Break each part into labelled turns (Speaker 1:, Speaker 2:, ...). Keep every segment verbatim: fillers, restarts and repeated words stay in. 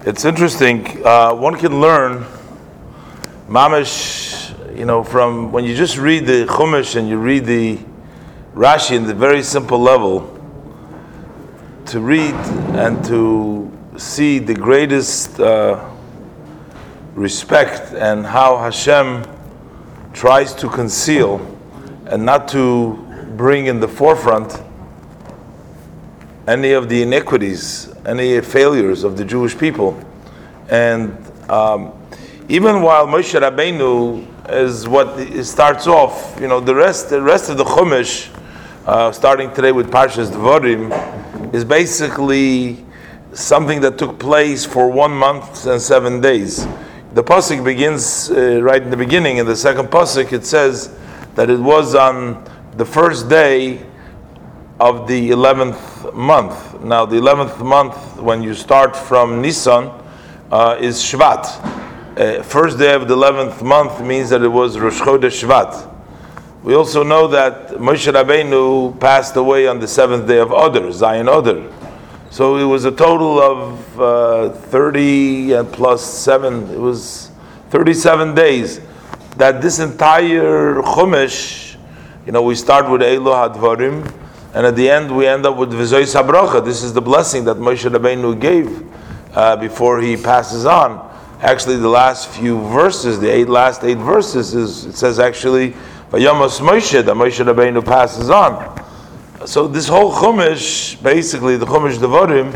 Speaker 1: It's interesting. Uh, one can learn mamish, you know, from when you just read the Chumash and you read the Rashi in the very simple level, to read and to see the greatest uh, respect and how Hashem tries to conceal and not to bring in the forefront any of the iniquities, any failures of the Jewish people. And um, even while Moshe Rabbeinu is what it starts off, you know, the rest, the rest of the Chumash, uh, starting today with Parshas Devarim, is basically something that took place for one month and seven days. The pasuk begins uh, right in the beginning. In the second pasuk, it says that it was on the first day of the eleventh month. Now, the eleventh month, when you start from Nisan, uh, is Shvat. Uh, first day of the eleventh month means that it was Rosh Chodesh Shvat. We also know that Moshe Rabbeinu passed away on the seventh day of Adar, Zayin Adar. So it was a total of uh, thirty and plus seven. It was thirty-seven days that this entire Chumash, you know, we start with Eilu HaDvarim, and at the end we end up with V'zois HaBracha. This is the blessing that Moshe Rabbeinu gave uh, before he passes on. Actually, the last few verses, the eight last eight verses, is it says actually Vayamos Moshe, that Moshe Rabbeinu passes on. So this whole Chumash, basically the Chumash Devarim,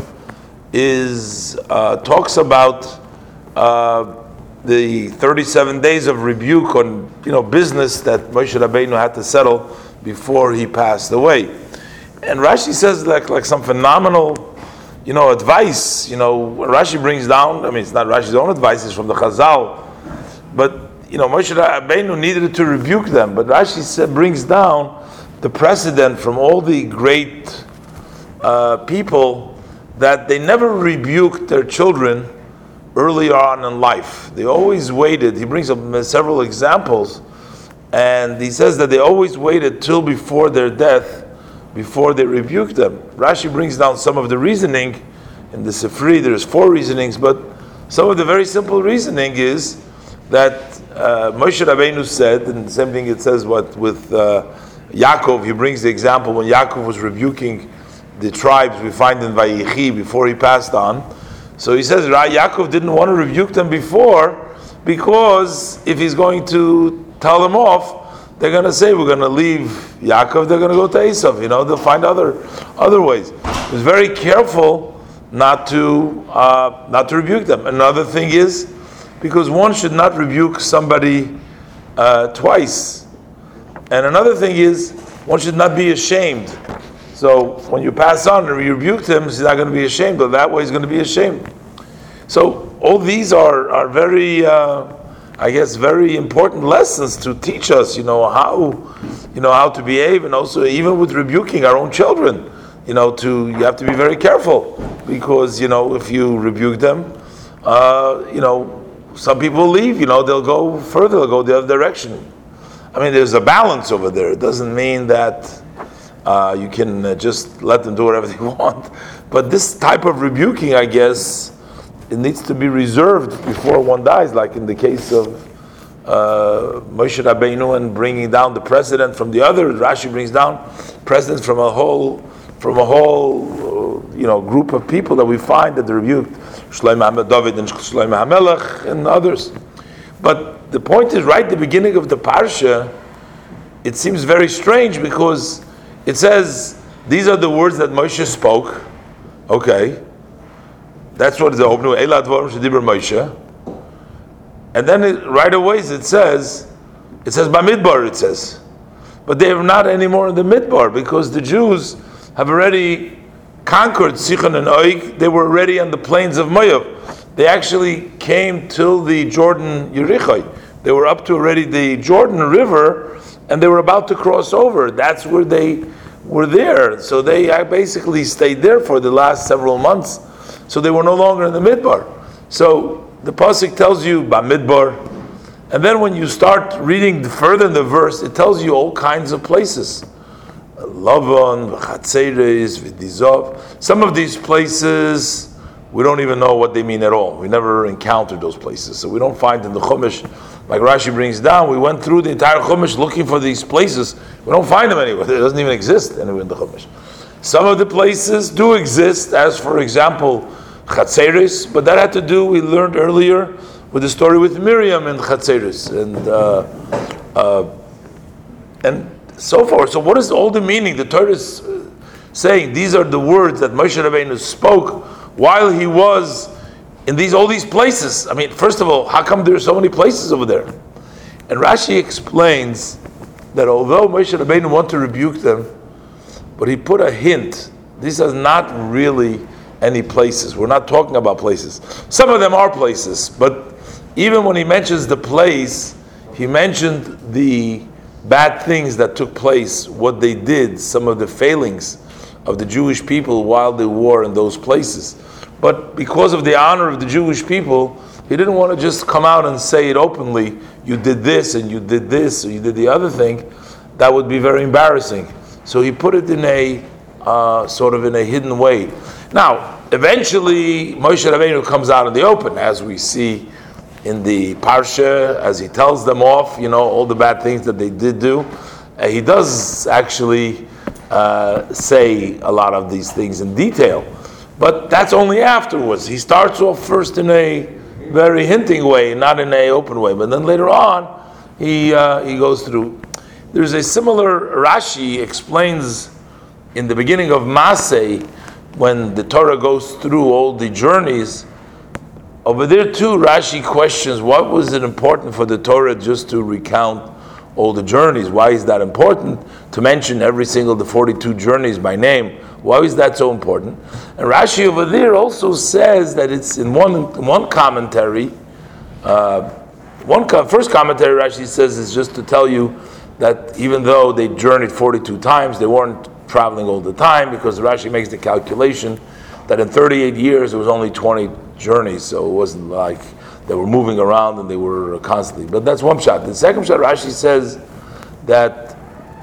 Speaker 1: is uh, talks about uh, the thirty-seven days of rebuke on, you know, business that Moshe Rabbeinu had to settle before he passed away. And Rashi says like like some phenomenal, you know, advice. You know, Rashi brings down. I mean, it's not Rashi's own advice; it's from the Chazal. But you know, Moshe Rabbeinu needed to rebuke them. But Rashi said, brings down the precedent from all the great uh, people that they never rebuked their children early on in life. They always waited. He brings up several examples, and he says that they always waited till before their death before they rebuked them. Rashi brings down some of the reasoning in the Sifri. There's four reasonings, but some of the very simple reasoning is that uh, Moshe Rabbeinu said, and the same thing it says what with uh, Yaakov. He brings the example when Yaakov was rebuking the tribes we find in Vayichi before he passed on. So he says Yaakov didn't want to rebuke them before, because if he's going to tell them off, they're going to say, we're going to leave Yaakov, they're going to go to Esav, you know, they'll find other other ways. He was very careful not to uh, not to rebuke them. Another thing is, because one should not rebuke somebody uh, twice. And another thing is, one should not be ashamed. So when you pass on and you rebuked him, he's not going to be ashamed, but that way he's going to be ashamed. So all these are, are very... Uh, I guess very important lessons to teach us, you know, how, you know, how to behave, and also even with rebuking our own children, you know, to you have to be very careful, because you know if you rebuke them, uh, you know, some people leave, you know, they'll go further, they'll go the other direction. I mean, there's a balance over there. It doesn't mean that uh, you can uh, just let them do whatever they want, but this type of rebuking, I guess, it needs to be reserved before one dies, like in the case of uh, Moshe Rabbeinu and bringing down the precedent from the other. Rashi brings down precedents from a whole, from a whole, uh, you know, group of people that we find that they rebuked Shlomo David and Shlomo HaMelech and others. But the point is, right at the beginning of the parsha, it seems very strange because it says these are the words that Moshe spoke. Okay. That's what is the opening. Eila Dvarim Shedibur Moshe, and then it, right away it says, it says Bamidbar. It says, but they are not anymore in the Midbar, because the Jews have already conquered Sichon and Og. They were already on the plains of Moab. They actually came till the Jordan Yericho. They were up to already the Jordan River, and they were about to cross over. That's where they were there. So they basically stayed there for the last several months. So they were no longer in the Midbar. So the pasuk tells you Bamidbar, and then when you start reading further in the verse, it tells you all kinds of places. Lavan, V'chatzeres, V'dizov. Some of these places we don't even know what they mean at all. We never encountered those places. So we don't find in the Chumash, like Rashi brings down, we went through the entire Chumash looking for these places. We don't find them anywhere. It doesn't even exist anywhere in the Chumash. Some of the places do exist, as for example, Chatzeris, but that had to do, we learned earlier, with the story with Miriam and Chatzeris, and uh, uh, and so forth. So what is all the meaning? The Torah is saying these are the words that Moshe Rabbeinu spoke while he was in these all these places. I mean, first of all, how come there are so many places over there? And Rashi explains that although Moshe Rabbeinu wanted to rebuke them, but he put a hint. These are not really any places. We're not talking about places. Some of them are places, but even when he mentions the place, he mentioned the bad things that took place, what they did, some of the failings of the Jewish people while they were in those places. But because of the honor of the Jewish people, he didn't want to just come out and say it openly, you did this and you did this or you did the other thing. That would be very embarrassing. So he put it in a uh, sort of in a hidden way. Now, eventually, Moshe Rabbeinu comes out in the open, as we see in the Parsha, as he tells them off, you know, all the bad things that they did do. Uh, he does actually uh, say a lot of these things in detail, but that's only afterwards. He starts off first in a very hinting way, not in a open way, but then later on, he uh, he goes through. There's a similar, Rashi explains in the beginning of Masei, when the Torah goes through all the journeys, over there too, Rashi questions, what was it important for the Torah just to recount all the journeys? Why is that important? To mention every single, the forty-two journeys by name. Why is that so important? And Rashi over there also says that it's in one, one commentary, uh, one co- first commentary Rashi says is just to tell you that even though they journeyed forty-two times, they weren't traveling all the time, because Rashi makes the calculation that in thirty-eight years there was only twenty journeys, so it wasn't like they were moving around and they were constantly. But that's one shot. The second shot, Rashi says that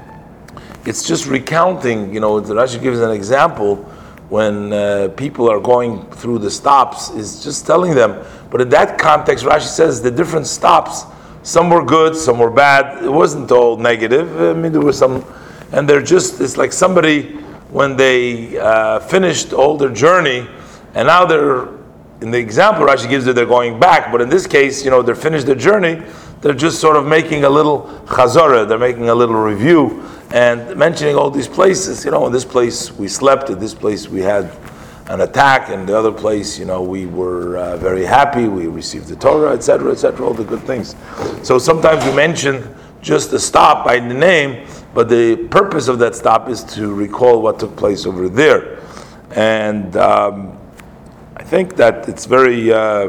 Speaker 1: it's just recounting, you know, Rashi gives an example when uh, people are going through the stops, is just telling them. But in that context, Rashi says the different stops, some were good, some were bad. It wasn't all negative. I mean, there were some, and they're just, it's like somebody, when they uh, finished all their journey, and now they're, in the example Rashi gives that they're going back, but in this case, you know, they're finished their journey, they're just sort of making a little chazorah, they're making a little review, and mentioning all these places. You know, in this place we slept, in this place we had an attack, and the other place, you know, we were uh, very happy, we received the Torah, et cetera, et cetera, all the good things. So sometimes we mention just a stop by the name, but the purpose of that stop is to recall what took place over there. And um, I think that it's very uh,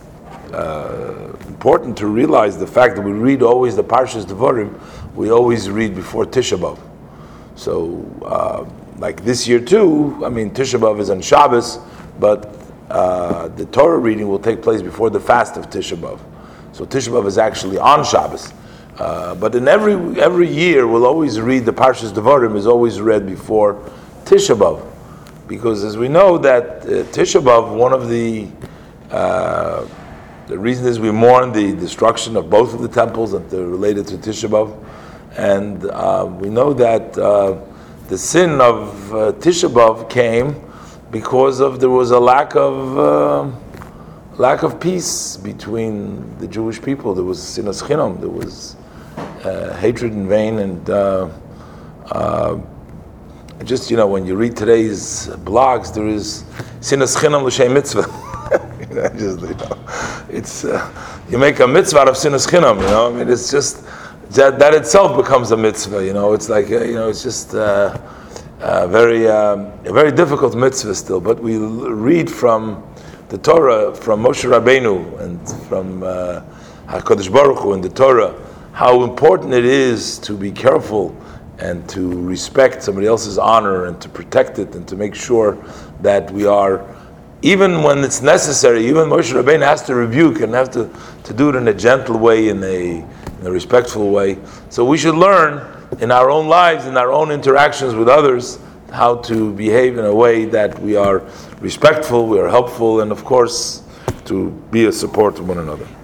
Speaker 1: uh, important to realize the fact that we read always the Parshas Devarim, we always read before Tisha B'Av. So, uh, like this year too, I mean, Tisha B'Av is on Shabbos, but uh, the Torah reading will take place before the fast of Tisha B'Av. So Tisha B'Av is actually on Shabbos. Uh, but in every every year, we'll always read the Parshas Devarim is always read before Tisha B'Av, because as we know that uh, Tisha B'Av, one of the uh, the reason is we mourn the destruction of both of the temples that are related to Tisha B'Av, and uh, we know that uh, the sin of uh, Tisha B'Av came because of there was a lack of uh, lack of peace between the Jewish people. There was sinas chinam, there was uh, hatred in vain, and uh, uh, just, you know, when you read today's blogs, there is sinas chinam l'shem mitzvah. you know, just, you know, it's uh, you make a mitzvah out of sinas chinam. You know, I mean, it's just that, that itself becomes a mitzvah. You know, it's like uh, you know, it's just uh, uh, very um, a very difficult mitzvah still. But we read from the Torah, from Moshe Rabbeinu and from uh, HaKadosh Baruch Hu in the Torah, how important it is to be careful and to respect somebody else's honor and to protect it and to make sure that we are, even when it's necessary, even Moshe Rabbeinu has to rebuke and have to, to do it in a gentle way, in a, in a respectful way. So we should learn in our own lives, in our own interactions with others, how to behave in a way that we are respectful, we are helpful, and of course, to be a support to one another.